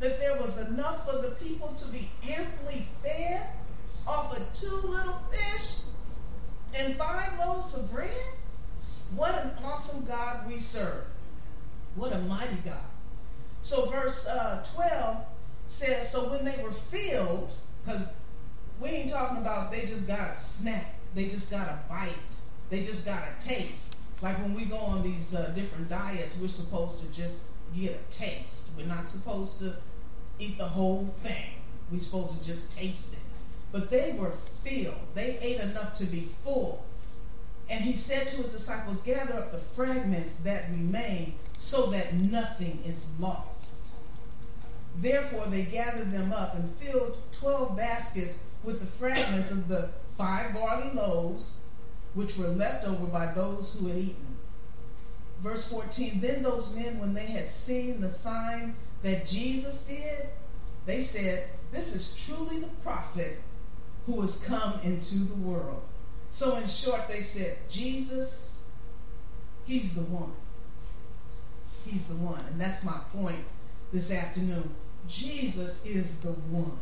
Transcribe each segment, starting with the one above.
that there was enough for the people to be amply fed off of 2 little fish and 5 loaves of bread? What an awesome God we serve. What a mighty God. So verse 12 says, so when they were filled, because we ain't talking about they just got a snack, they just got a bite, they just got a taste. Like when we go on these different diets, we're supposed to just get a taste. We're not supposed to eat the whole thing. We're supposed to just taste it. But they were filled. They ate enough to be full. And he said to his disciples, gather up the fragments that remain so that nothing is lost. Therefore they gathered them up and filled 12 baskets with the fragments of the 5 barley loaves, which were left over by those who had eaten. Verse 14, then those men, when they had seen the sign that Jesus did, they said, this is truly the prophet who has come into the world. So in short, they said, Jesus, he's the one. He's the one. And that's my point this afternoon. Jesus is the one.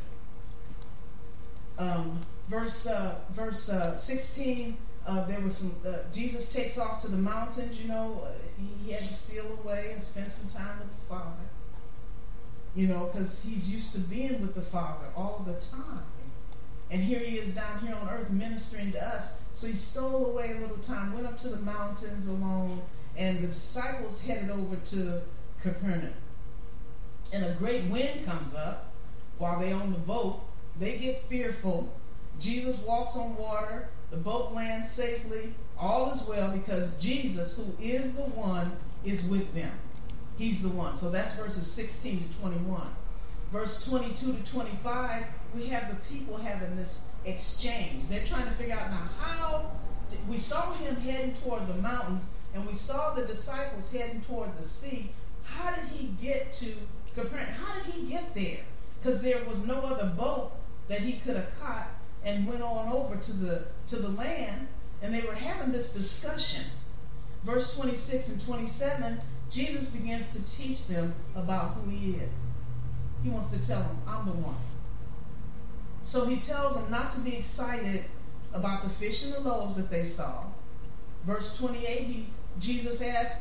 Verse 16, there was some, Jesus takes off to the mountains, he had to steal away and spend some time with the Father. Because he's used to being with the Father all the time. And here he is down here on earth ministering to us. So he stole away a little time, went up to the mountains alone, and the disciples headed over to Capernaum. And a great wind comes up while they're on the boat. They get fearful. Jesus walks on water. The boat lands safely. All is well because Jesus, who is the one, is with them. He's the one. So that's verses 16 to 21. Verse 22 to 25, we have the people having this exchange. They're trying to figure out now how. We saw him heading toward the mountains, and we saw the disciples heading toward the sea. How did he get to Capernaum? How did he get there? Because there was no other boat that he could have caught and went on over to the land, and they were having this discussion. Verse 26 and 27, Jesus begins to teach them about who he is. He wants to tell them, I'm the one. So he tells them not to be excited about the fish and the loaves that they saw. Verse 28, Jesus asked,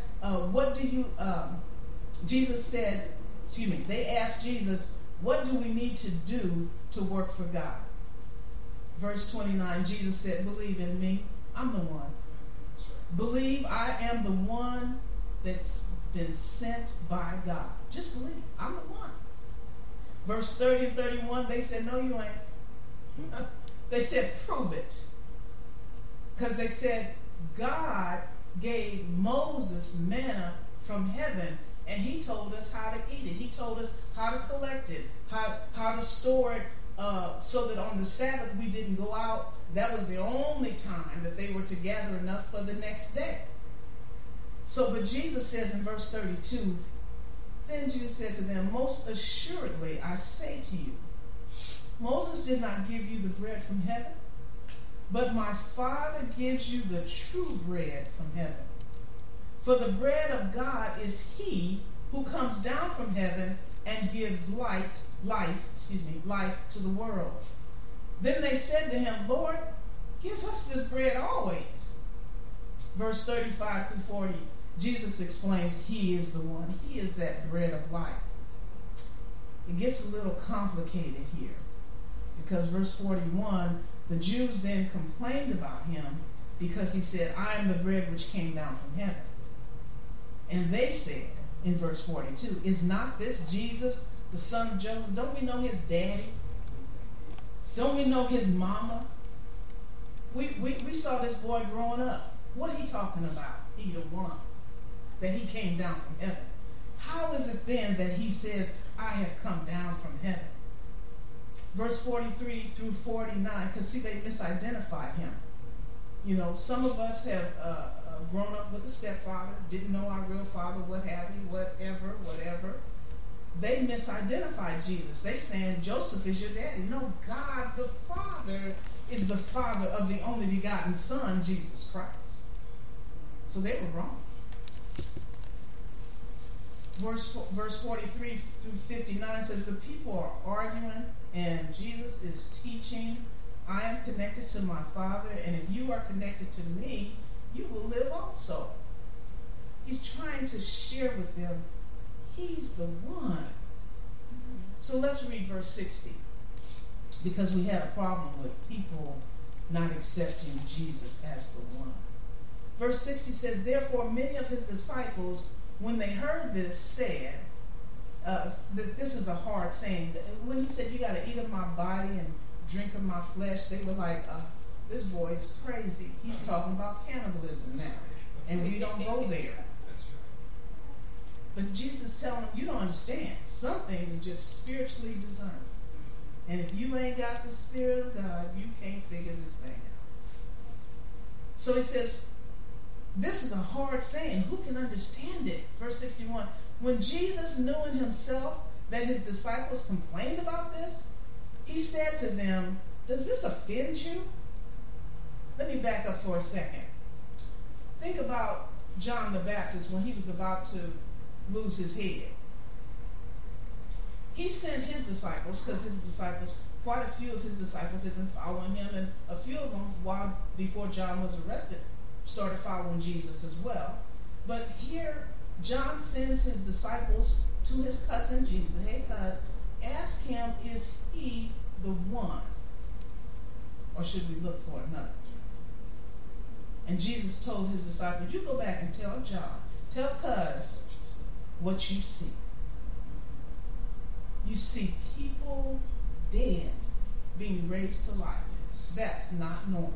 they asked Jesus, what do we need to do to work for God? Verse 29, Jesus said, believe in me. I'm the one. Believe I am the one that's been sent by God. Just believe. I'm the one. Verse 30 and 31, they said, no, you ain't. They said, prove it. Because they said, God gave Moses manna from heaven, and he told us how to eat it. He told us how to collect it, how to store it, so that on the Sabbath we didn't go out. That was the only time that they were to gather enough for the next day. So, but Jesus says in verse 32, then Jesus said to them, most assuredly I say to you, Moses did not give you the bread from heaven, but my Father gives you the true bread from heaven. For the bread of God is he who comes down from heaven and gives life to the world. Then they said to him, Lord, give us this bread always. Verse 35 through 40, Jesus explains he is the one. He is that bread of life. It gets a little complicated here because verse 41, the Jews then complained about him because he said, I am the bread which came down from heaven. And they said in verse 42, is not this Jesus, the son of Joseph? Don't we know his daddy? Don't we know his mama? We saw this boy growing up. What are he talking about? He the one. That he came down from heaven. How is it then that he says, I have come down from heaven? Verse 43 through 49, because see, they misidentified him. You know, some of us have grown up with a stepfather, didn't know our real father, what have you, whatever. They misidentified Jesus. They saying Joseph is your daddy. No, God the Father is the Father of the only begotten Son, Jesus Christ. So they were wrong. Verse 43 through 59 says, the people are arguing and Jesus is teaching. I am connected to my Father, and if you are connected to me, you will live also. He's trying to share with them, he's the one. So let's read verse 60, because we had a problem with people not accepting Jesus as the one. Verse 60 says, therefore many of his disciples, when they heard this, said, that this is a hard saying. When he said, you got to eat of my body and drink of my flesh, they were like, this boy is crazy. He's talking about cannibalism now. And we don't go there. But Jesus is telling them, you don't understand. Some things are just spiritually discerned. And if you ain't got the Spirit of God, you can't figure this thing out. So he says, this is a hard saying. Who can understand it? Verse 61, when Jesus knew in himself that his disciples complained about this, he said to them, does this offend you? Let me back up for a second. Think about John the Baptist when he was about to lose his head. He sent his disciples, because his disciples, quite a few of his disciples had been following him, and a few of them, before John was arrested, started following Jesus as well. But here, John sends his disciples to his cousin Jesus. Hey, cuz, ask him, is he the one? Or should we look for another? And Jesus told his disciples, you go back and tell John, tell cuz what you see. You see people dead being raised to life. That's not normal.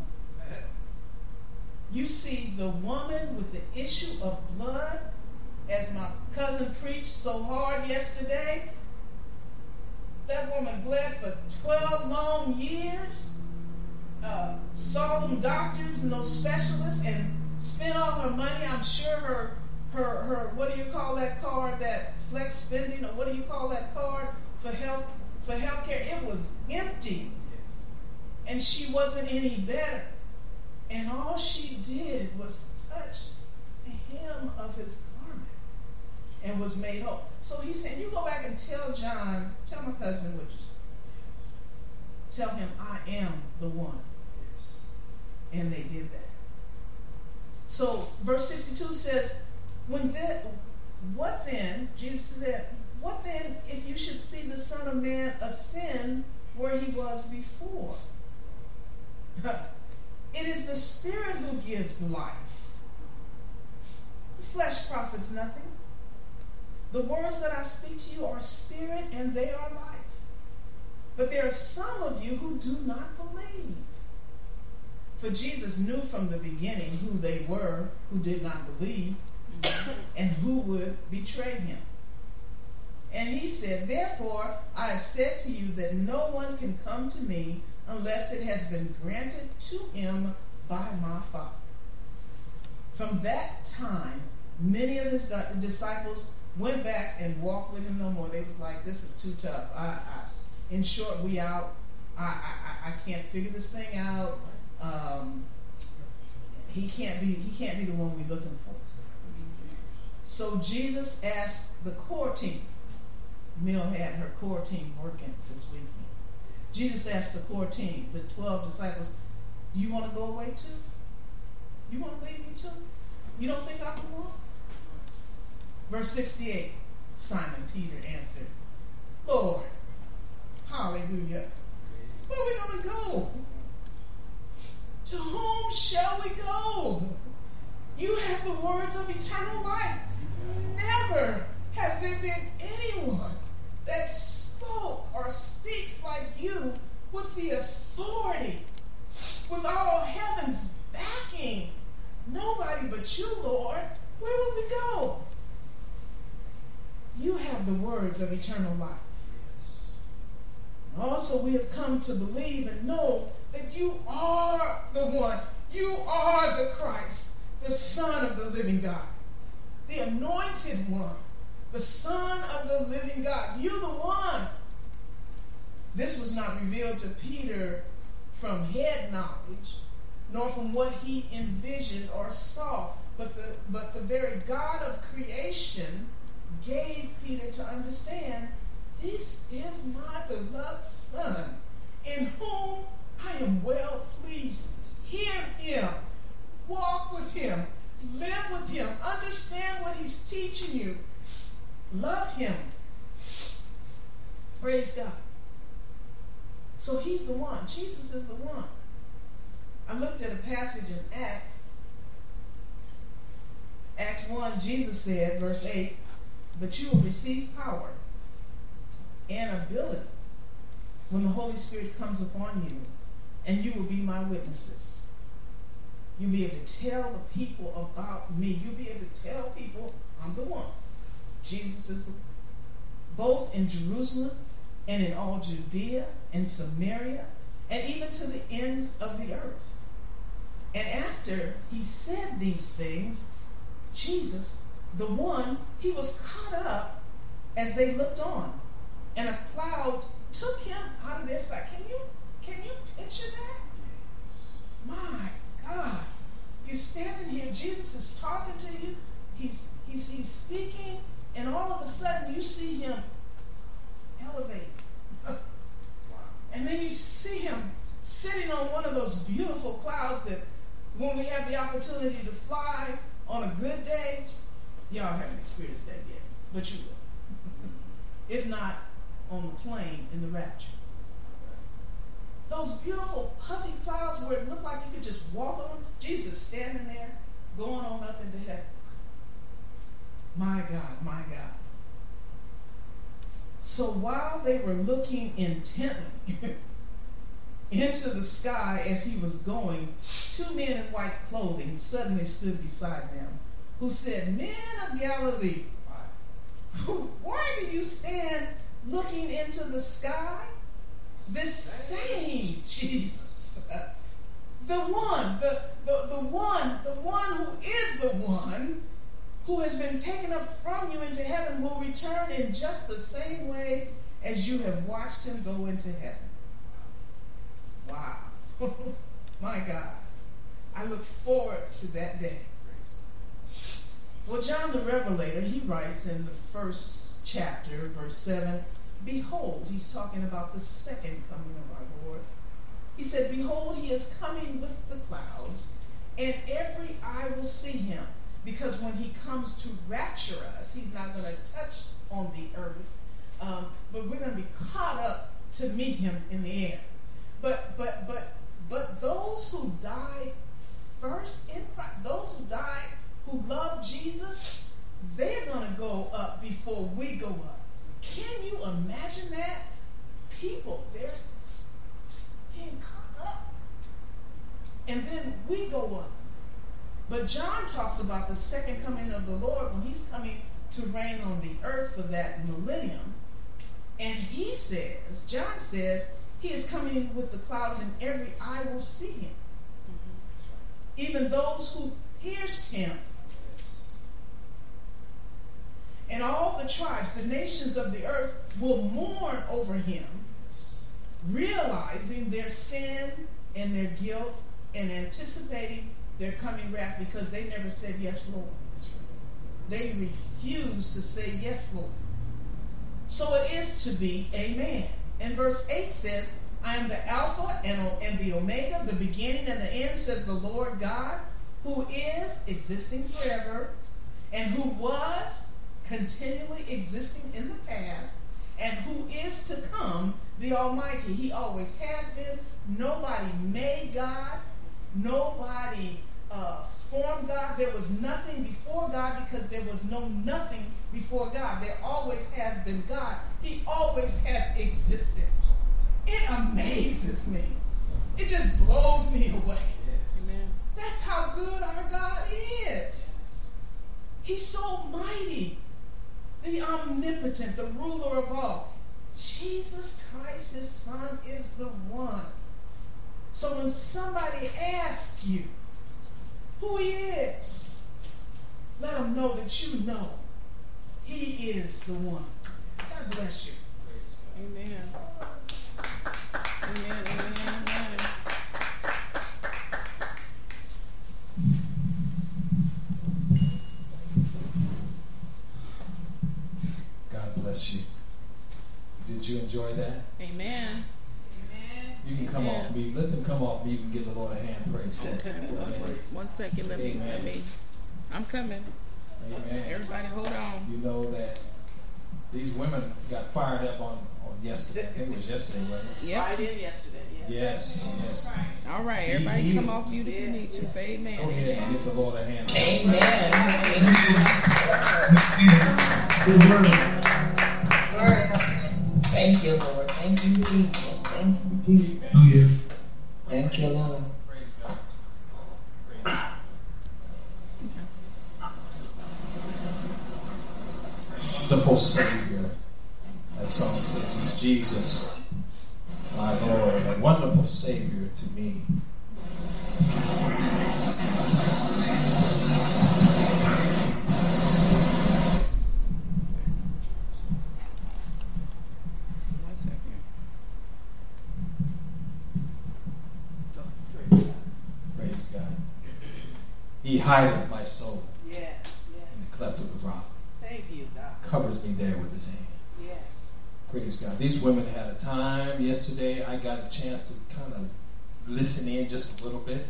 You see the woman with the issue of blood, as my cousin preached so hard yesterday. That woman bled for 12 long years, saw them doctors and those specialists, and spent all her money. I'm sure her what do you call that card, that flex spending, or what do you call that card for healthcare? It was empty, and she wasn't any better. And all she did was touch the hem of his garment and was made whole. So he said, you go back and tell John, tell my cousin what you said. Tell him I am the one. And they did that. So verse 62 says, what then, Jesus said, what then if you should see the Son of Man ascend where he was before? It is the Spirit who gives life. The flesh profits nothing. The words that I speak to you are spirit and they are life. But there are some of you who do not believe. For Jesus knew from the beginning who they were who did not believe and who would betray him. And he said, therefore, I have said to you that no one can come to me unless it has been granted to him by my Father. From that time, many of his disciples went back and walked with him no more. They was like, this is too tough. In short, we out. I can't figure this thing out. He can't be the one we're looking for. So Jesus asked the core team. Mill had her core team working this weekend. Jesus asked the core team, the 12 disciples, do you want to go away too? You want to leave me too? You don't think I can walk? Verse 68, Simon Peter answered, Lord, hallelujah, where are we going to go? To whom shall we go? You have the words of eternal life. Never has there been anyone that spoke or speaks like you with the authority, with all heaven's backing. Nobody but you, Lord. Where will we go? You have the words of eternal life. Also, we have come to believe and know that you are the one. You are the Christ, the Son of the living God, the anointed one, the Son of the living God. You the one. This was not revealed to Peter from head knowledge, nor from what he envisioned or saw, but the very God of creation gave Peter to understand Praise God. So he's the one. Jesus is the one. I looked at a passage in Acts. Acts 1, Jesus said, verse 8, but you will receive power and ability when the Holy Spirit comes upon you, and you will be my witnesses. You'll be able to tell the people about me. You'll be able to tell people I'm the one. Jesus is the one. Both in Jerusalem and in all Judea and Samaria and even to the ends of the earth. And after he said these things, Jesus, the one, he was caught up as they looked on, and a cloud took him out of their sight. Can you picture that? My God. You're standing here, Jesus is talking to you, he's speaking, and all of a sudden you see him elevate. And then you see him sitting on one of those beautiful clouds that when we have the opportunity to fly on a good day, y'all haven't experienced that yet, but you will. If not, on the plane in the rapture. Those beautiful puffy clouds where it looked like you could just walk on, Jesus standing there, going on up into heaven. My God, my God. So while they were looking intently into the sky as he was going, two men in white clothing suddenly stood beside them, who said, Men of Galilee, why do you stand looking into the sky? This same Jesus, the one who is the one who has been taken up from you into heaven will return in just the same way as you have watched him go into heaven. Wow. My God. I look forward to that day. Well, John the Revelator, he writes in the first chapter, verse 7, Behold, he's talking about the second coming of our Lord. He said, Behold, he is coming with the clouds, and every eye will see him. Because when he comes to rapture us, he's not going to touch on the earth, but we're going to be caught up to meet him in the air. But those who died first in Christ, those who died, who love Jesus, they're going to go up before we go up. Can you imagine that? People, they're getting caught up. And then we go up. But John talks about the second coming of the Lord when he's coming to reign on the earth for that millennium. And he says, John says, he is coming with the clouds and every eye will see him. That's right. Even those who pierced him. Yes. And all the tribes, the nations of the earth will mourn over him, yes, realizing their sin and their guilt and anticipating their coming wrath because they never said yes, Lord. They refused to say yes, Lord. So it is to be, amen. And verse 8 says, I am the Alpha and the Omega, the beginning and the end, says the Lord God, who is existing forever, and who was continually existing in the past, and who is to come, the Almighty. He always has been. Nobody made God. Nobody formed God. There was nothing before God because there was no nothing before God. There always has been God. He always has existence. It amazes me. It just blows me away. Yes. Amen. That's how good our God is. He's so mighty, the omnipotent, the ruler of all. Jesus Christ, his Son, is the one. So when somebody asks you who he is, let them know that you know he is the one. God bless you. Amen. Amen, amen, amen. God bless you. Did you enjoy that? Amen. You can come off me. Let them come off me. You can give the Lord a hand. Praise God. Okay. One second. Let me. I'm coming. Amen. Everybody hold on. You know that These women got fired up on yesterday. I think it was yesterday, wasn't it? Yep. I did yesterday. Yes. All right, everybody come off mute if you need to. Say amen. Go ahead and give the Lord a hand. Amen. Thank you, Lord. Thank you, Jesus. Thank you, Jesus. Thank you, Lord. Praise God. Wonderful Savior. That song says, it's Jesus, my Lord, a wonderful Savior to me. Praise God. He hideth my soul in the cleft of the rock. Thank you, God. Covers me there with his hand. Yes. Praise God. These women had a time yesterday. I got a chance to kind of listen in just a little bit.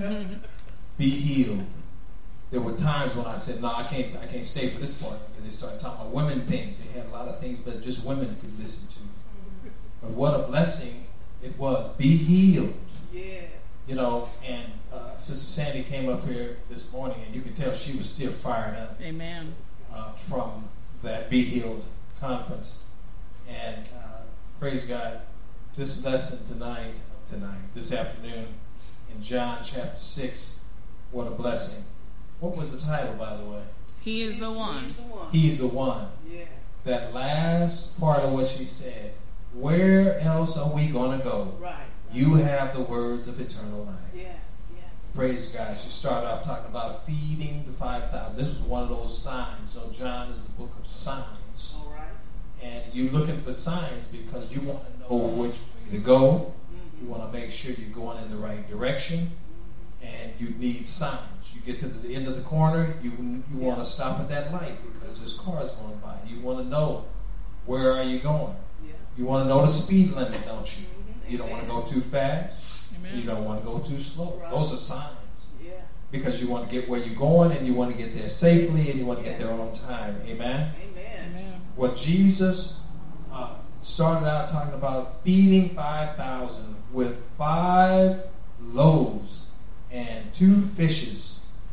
Be healed. There were times when I said, no, I can't stay for this part, because they started talking about women things. They had a lot of things that just women could listen to. But what a blessing it was. Be healed. Yes. You know, and Sister Sandy came up here this morning, and you could tell she was still fired up. Amen. From that Be Healed conference. And praise God, this lesson this afternoon, in John chapter 6, what a blessing. What was the title, by the way? He is the one. He's the one. Yeah. That last part of what she said, where else are we going to go? Right. You have the words of eternal life. Yes. Praise God. She started off talking about feeding the 5,000. This was one of those signs. So John is the book of signs. All right. And you're looking for signs because you want to know which way to go. You want to make sure you're going in the right direction. And you need signs. You get to the end of the corner, you want to stop at that light because there's cars going by. You want to know, where are you going? Yeah. You want to know the speed limit, don't you? You don't want to go too fast. Amen. You don't want to go too slow. Right. Those are signs. Yeah. Because you want to get where you're going, and you want to get there safely, and you want to get there on time. Amen? Amen. What Jesus started out talking about, feeding 5,000 with 5 loaves and 2 fishes.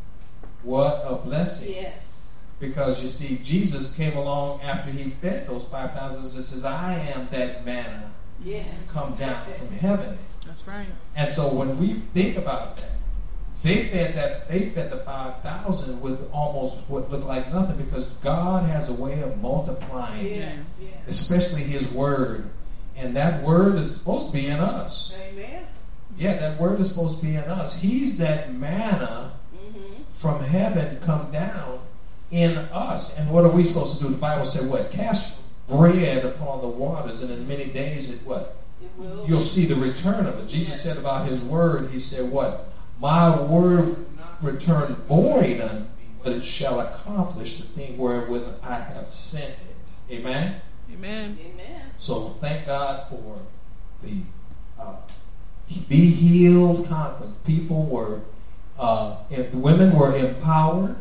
What a blessing. Yes. Because you see, Jesus came along after he fed those 5,000 and says, I am that manna come down from heaven. That's right. And so when we think about that, they fed the 5,000 with almost what looked like nothing, because God has a way of multiplying, especially his word. And that word is supposed to be in us. Amen. Yeah, that word is supposed to be in us. He's that manna from heaven come down in us. And what are we supposed to do? The Bible said what? Cast bread upon the waters, and in many days it what? You'll see the return of it. Jesus said about his word, he said what? My word will not return void unto me, but it shall accomplish the thing wherewith I have sent it. Amen? Amen. So thank God for the Be Healed conference. People were, women were empowered,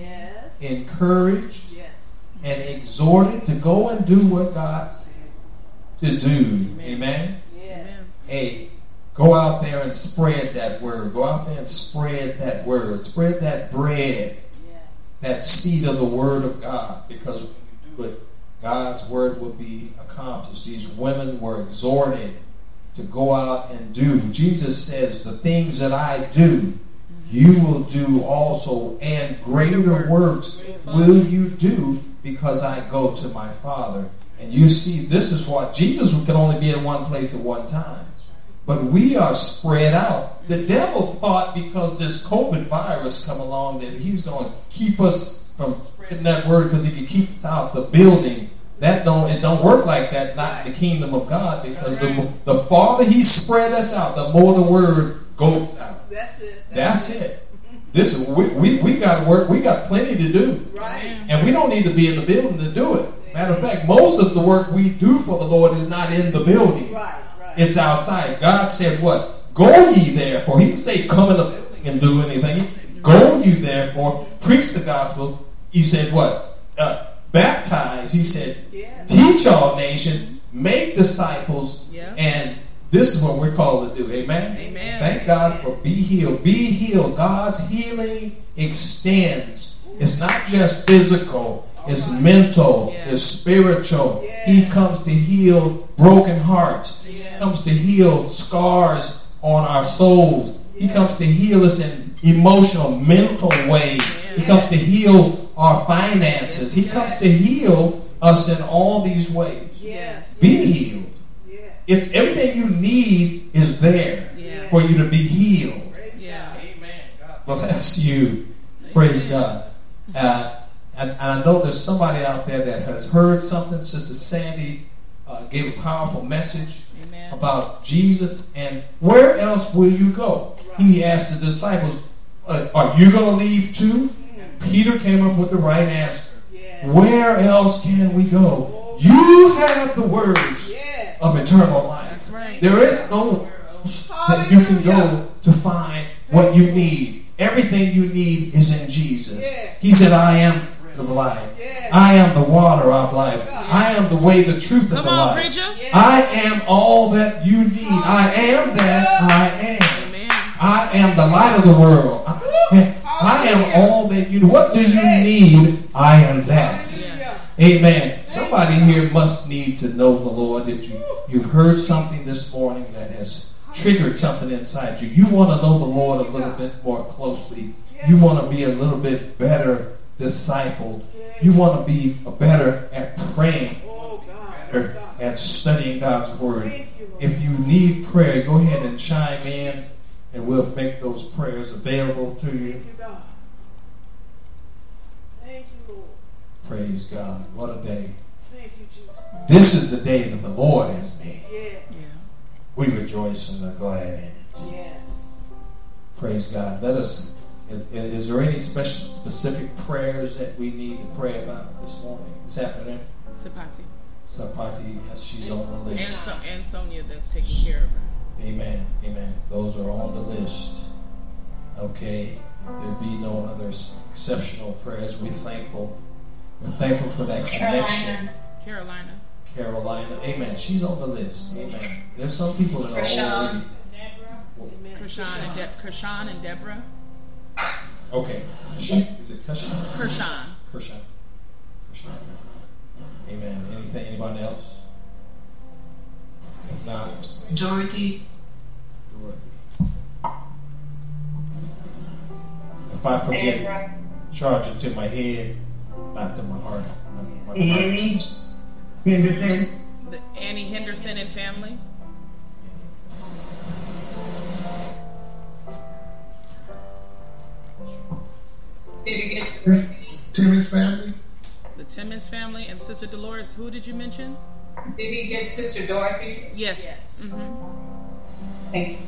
encouraged, and exhorted to go and do what God said to do. Amen? Hey, go out there and spread that word. Go out there and spread that word. Spread that bread, that seed of the word of God, because when you do it, God's word will be accomplished. These women were exhorted to go out and do. Jesus says, the things that I do, you will do also, and greater works will you do, because I go to my Father. And you see, this is what Jesus could only be in one place at one time. But we are spread out. The devil thought because this COVID virus come along that he's going to keep us from spreading that word because he can keep us out the building. It don't work like that, not in the kingdom of God, because the farther he spread us out, the more the word goes out. That's it. We got work. We got plenty to do. Right. And we don't need to be in the building to do it. Matter of fact, most of the work we do for the Lord is not in the building. Right. It's outside. God said what? Go ye therefore. He didn't say come in the building and do anything. He said, go ye therefore, preach the gospel. He said what? baptize. He said, teach all nations, make disciples, and this is what we're called to do. Amen? Amen. Thank God for be healed. Be healed. God's healing extends. It's not just physical. It's mental. It's spiritual. He comes to heal broken hearts. He comes to heal scars on our souls. He comes to heal us in emotional, mental ways. He comes to heal our finances. He comes to heal us in all these ways. Be healed. It's everything you need is there for you to be healed. Amen. God bless you. Praise God. And I know there's somebody out there that has heard something. Sister Sandy gave a powerful message about Jesus. And where else will you go? He asked the disciples, are you going to leave too? Peter came up with the right answer. Where else can we go? You have the words of eternal life. That's right. There is nowhere else that you can go to find what you need. Everything you need is in Jesus. He said, I am the life. I am the water of life. I am the way, the truth, and the life. I am all that you need. I am that I am. I am the light of the world. I am all that you need. What do you need? I am that. Amen. Somebody here must need to know the Lord. That you've heard something this morning that has triggered something inside you. You want to know the Lord a little bit more closely. You want to be a little bit better discipled. You want to be better at praying, better at studying God's Word. If you need prayer, go ahead and chime in, and we'll make those prayers available to you. Praise God. What a day. Thank you, Jesus. This is the day that the Lord has made. We rejoice and are glad in it. Praise God. Let us, is there any specific prayers that we need to pray about this morning, this afternoon? Sapati, yes, she's on the list. And Sonia, that's taking care of her. Amen. Those are on the list. Okay. If there be no other exceptional prayers, we're thankful. We're thankful for that connection. Carolina. Amen. She's on the list. Amen. There's some people that are already. Kershawn and Deborah. Okay. Is it Kershawn? Kershawn. Amen. Anybody else? If not, Dorothy. If I forget, charge it to my head, not to my heart. Annie Henderson. Annie Henderson and family. Did you get Timmons family? The Timmons family and Sister Dolores. Who did you mention? Did he get Sister Dorothy? Yes. Mm-hmm. Thank you.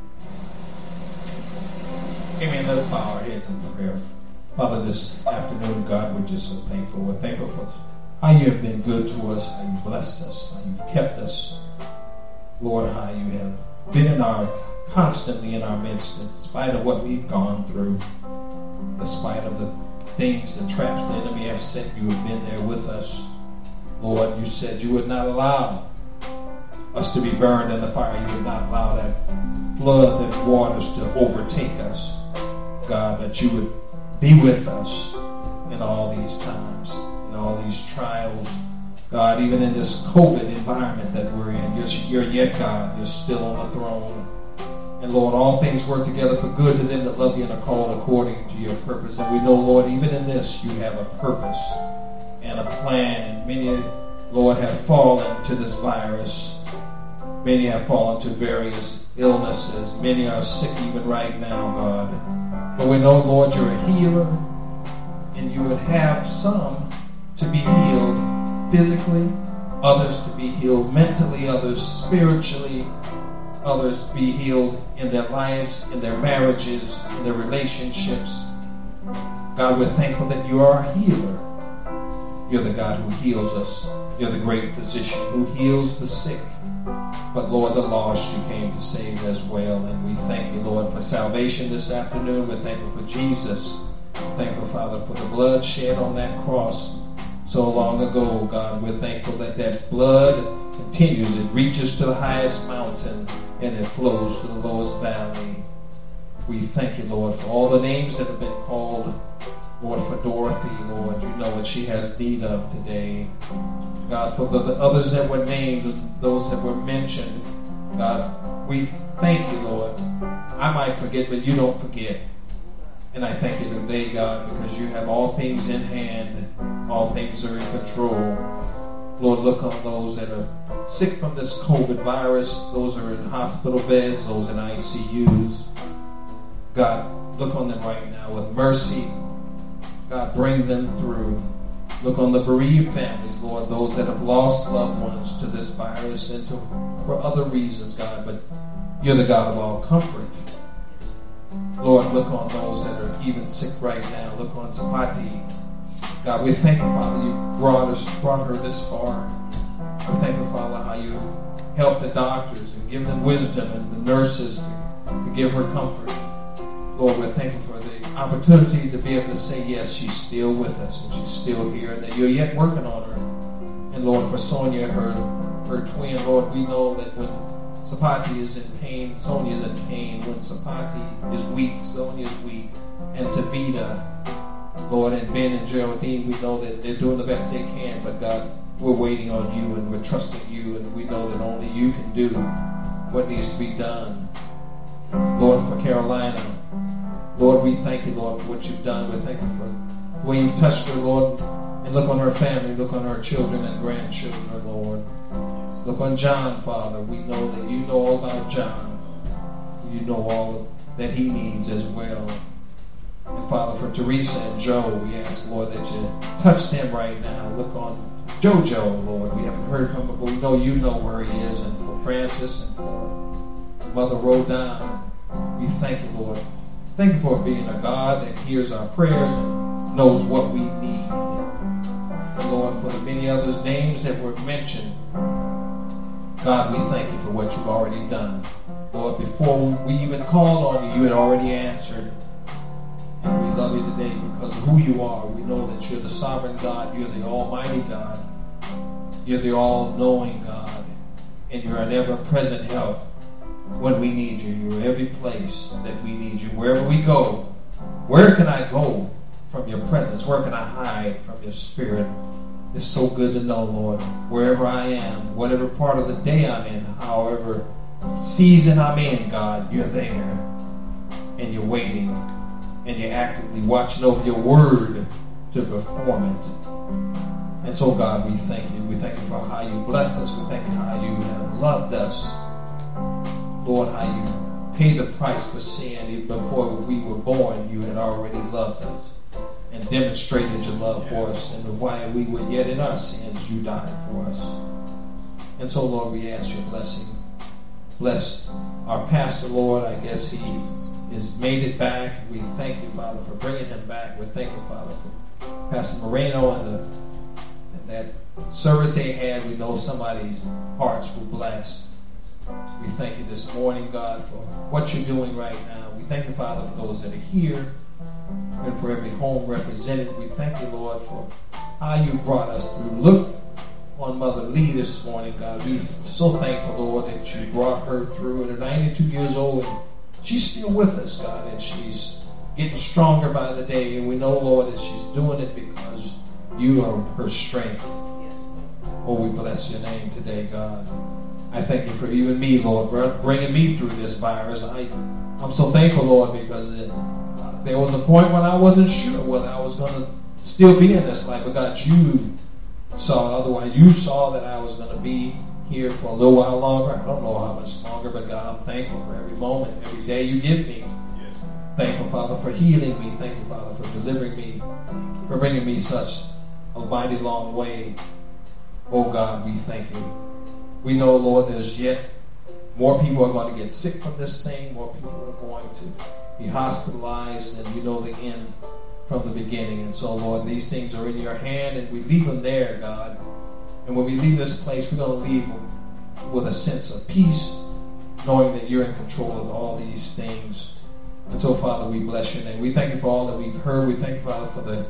Amen. Let's bow our heads in prayer. Father, this afternoon, God, we're just so thankful. We're thankful for how you have been good to us, how you blessed us, how you've kept us. Lord, how you have been constantly in our midst, in spite of what we've gone through, in spite of the things, the traps the enemy have set, you have been there with us. Lord, you said you would not allow us to be burned in the fire. You would not allow that flood, that waters to overtake us. God, that you would be with us in all these times, in all these trials. God, even in this COVID environment that we're in, you're yet God. You're still on the throne. And Lord, all things work together for good to them that love you and are called according to your purpose. And we know, Lord, even in this, you have a purpose and a plan. And many, Lord, have fallen to this virus. Many have fallen to various illnesses. Many are sick even right now, God. But we know, Lord, you're a healer. And you would have some to be healed physically, others to be healed mentally, others spiritually, others to be healed in their lives, in their marriages, in their relationships. God, we're thankful that you are a healer. You're the God who heals us. You're the great physician who heals the sick. But Lord, the lost you came to save as well. And we thank you, Lord, for salvation this afternoon. We're thankful for Jesus. We're thankful, Father, for the blood shed on that cross so long ago, God. We're thankful that that blood continues. It reaches to the highest mountain and it flows to the lowest valley. We thank you, Lord, for all the names that have been called. Lord, for Dorothy, Lord, you know what she has need of today. God, for the others that were named, those that were mentioned, God, we thank you, Lord. I might forget, but you don't forget. And I thank you today, God, because you have all things in hand. All things are in control. Lord, look on those that are sick from this COVID virus. Those are in hospital beds, those in ICUs. God, look on them right now with mercy. God, bring them through. Look on the bereaved families, Lord, those that have lost loved ones to this virus and for other reasons, God, but you're the God of all comfort. Lord, look on those that are even sick right now. Look on Zapati. God, we thank you, Father, you brought her this far. We thank you, Father, how you help the doctors and give them wisdom and the nurses to give her comfort. Lord, we're thankful for the opportunity to be able to say, yes, she's still with us and she's still here and that you're yet working on her. And Lord, for Sonia, her twin, Lord, we know that when Sapati is in pain, Sonia is in pain. When Sapati is weak, Sonia is weak. And Tavita, Lord, and Ben and Geraldine, we know that they're doing the best they can, but God, we're waiting on you and we're trusting you, and we know that only you can do what needs to be done. Lord, for Carolina, Lord, we thank you, Lord, for what you've done. We thank you for the way you've touched her, Lord, and look on her family, look on her children and grandchildren, Lord. Look on John, Father. We know that you know all about John. You know all that he needs as well. And Father, for Teresa and Joe, we ask, Lord, that you touch them right now. Look on JoJo, Lord. We haven't heard from him, but we know you know where he is. And for Francis and for Mother Rodin, we thank you, Lord. Thank you for being a God that hears our prayers and knows what we need. And Lord, for the many others' names that were mentioned, God, we thank you for what you've already done. Lord, before we even called on you, you had already answered. And we love you today because of who you are. We know that you're the sovereign God. You're the almighty God. You're the all-knowing God. And you're an ever-present help when we need you. You're every place that we need you. Wherever we go, where can I go from your presence? Where can I hide from your spirit? It's so good to know, Lord, wherever I am, whatever part of the day I'm in, however season I'm in, God, you're there. And you're waiting. And you're actively watching over your word to perform it. And so, God, we thank you. We thank you for how you blessed us. We thank you how you have loved us. Lord, how you paid the price for sin. Even before we were born, you had already loved us and demonstrated your love for us. And while we were yet in our sins, you died for us. And so, Lord, we ask your blessing. Bless our pastor, Lord. I guess he has made it back. We thank you, Father, for bringing him back. We thank you, Father, for Pastor Moreno and that service they had. We know somebody's hearts were blessed. We thank you this morning, God, for what you're doing right now. We thank you, Father, for those that are here and for every home represented. We thank you, Lord, for how you brought us through. Look on Mother Lee this morning, God. We're so thankful, Lord, that you brought her through. And her 92 years old, and she's still with us, God, and she's getting stronger by the day. And we know, Lord, that she's doing it because you are her strength. Oh, we bless your name today, God. I thank you for even me, Lord, bringing me through this virus. I'm so thankful, Lord, because there was a point when I wasn't sure whether I was going to still be in this life. But God, you saw otherwise. You saw that I was going to be here for a little while longer. I don't know how much longer, but God, I'm thankful for every moment, every day you give me. Yes. Thankful, Father, for healing me. Thank you, Father, for delivering me, for bringing me such a mighty long way. Oh, God, we thank you. We know, Lord, there's yet more people are going to get sick from this thing. More people are going to be hospitalized, and we know the end from the beginning. And so, Lord, these things are in your hand, and we leave them there, God. And when we leave this place, we're going to leave with a sense of peace, knowing that you're in control of all these things. And so, Father, we bless your name. We thank you for all that we've heard. We thank you, Father, for the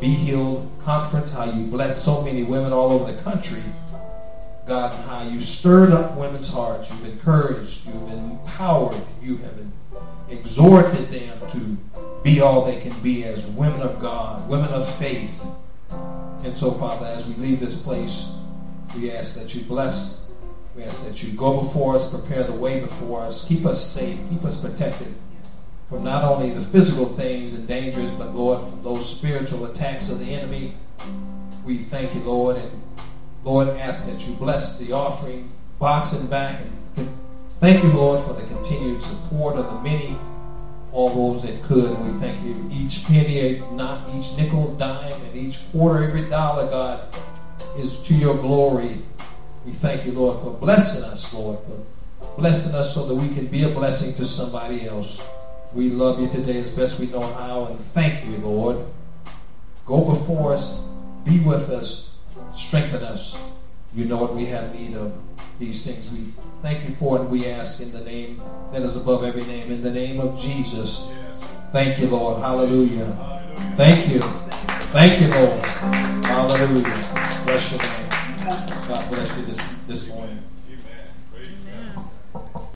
Be Healed conference, how you blessed so many women all over the country. God, how you stirred up women's hearts. You've encouraged, you've empowered, you have exhorted them to be all they can be as women of God, women of faith. And so, Father, as we leave this place, we ask that you bless. We ask that you go before us, prepare the way before us, keep us safe, keep us protected from not only the physical things and dangers, but, Lord, from those spiritual attacks of the enemy. We thank you, Lord, and Lord, ask that you bless the offering box and back. And thank you, Lord, for the continued support of the many, all those that could. We thank you each penny, not each nickel, dime, and each quarter, every dollar, God, is to your glory. We thank you, Lord, for blessing us, Lord, for blessing us so that we can be a blessing to somebody else. We love you today as best we know how, and thank you, Lord. Go before us, be with us, strengthen us. You know what we have need of. These things we thank you for, and we ask in the name that is above every name, in the name of Jesus. Thank you, Lord. Hallelujah. Thank you. Thank you, Lord. Hallelujah. Bless your name. God bless you this morning.